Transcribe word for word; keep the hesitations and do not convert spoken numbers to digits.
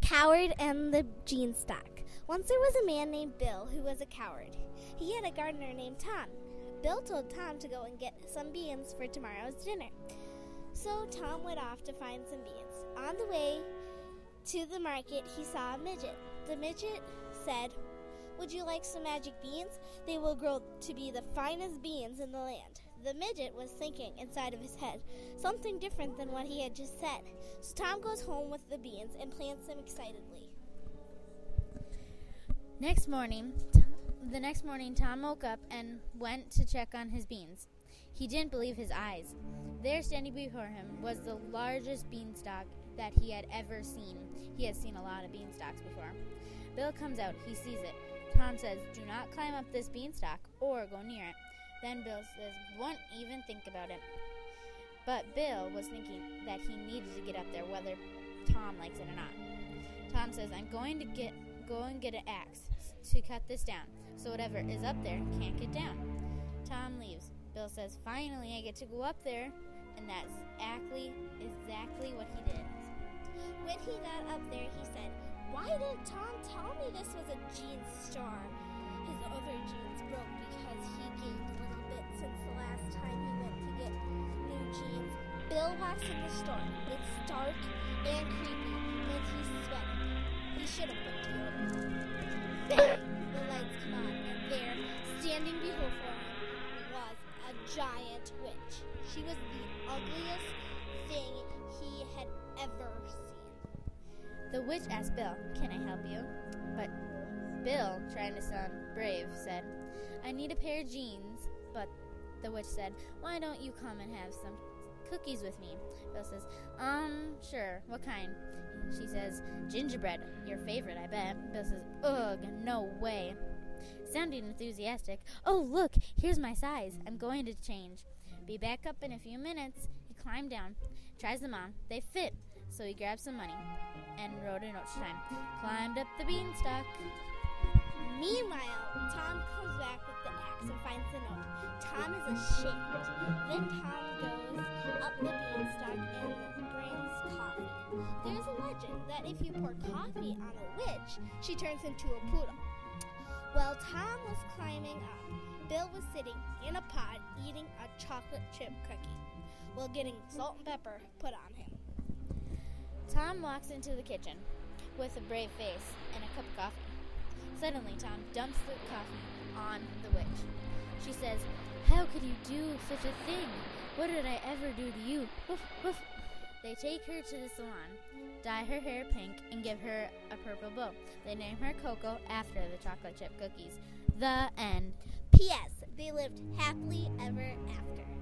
Coward and the Beanstalk. Once there was a man named Bill who was a coward. He had a gardener named Tom. Bill told Tom to go and get some beans for tomorrow's dinner. So Tom went off to find some beans. On the way to the market, he saw a midget. The midget said, "Would you like some magic beans? They will grow to be the finest beans in the land." The midget was thinking inside of his head something different than what he had just said. So Tom goes home with the beans and plants them excitedly. Next morning, t- the next morning, Tom woke up and went to check on his beans. He didn't believe his eyes. There, standing before him, was the largest beanstalk that he had ever seen. He had seen a lot of beanstalks before. Bill comes out. He sees it. Tom says, "Do not climb up this beanstalk or go near it." Then Bill says, "Won't even think about it." But Bill was thinking that he needed to get up there, whether Tom likes it or not. Tom says, "I'm going to get go and get an axe to cut this down, so whatever is up there can't get down." Tom leaves. Bill says, "Finally, I get to go up there," and that's exactly exactly what he did. When he got up there, he said, "Why didn't Tom tell me this was a jeans store?" His other jeans broke because he gained a little bit since the last time he went to get new jeans. Bill walks in the store. It's dark and creepy, and he's sweating. He should have put deodorant. Bang! The lights come on, and there, standing before him, was a giant witch. She was the ugliest thing he had ever seen. The witch asked Bill, "Can I help you?" But Bill, trying to sound brave, said, "I need a pair of jeans." But the witch said, "Why don't you come and have some cookies with me?" Bill says, Um, sure, what kind?" She says, "Gingerbread, your favorite, I bet." Bill says, "Ugh, no way." Sounding enthusiastic, "Oh, look, here's my size. I'm going to change. Be back up in a few minutes." He climbed down, tries them on. They fit, so he grabbed some money and wrote a note to time. Climbed up the beanstalk. Meanwhile, Tom comes back with the axe and finds the note. Tom is ashamed. Then Tom goes up the beanstalk and brings coffee. There's a legend that if you pour coffee on a witch, she turns into a poodle. While Tom was climbing up, Bill was sitting in a pot eating a chocolate chip cookie while getting salt and pepper put on him. Tom walks into the kitchen with a brave face and a cup of coffee. Suddenly, Tom dumps the coffee on the witch. She says, "How could you do such a thing? What did I ever do to you?" Woof, woof. They take her to the salon, dye her hair pink, and give her a purple bow. They name her Coco after the chocolate chip cookies. The end. P S. They lived happily ever after.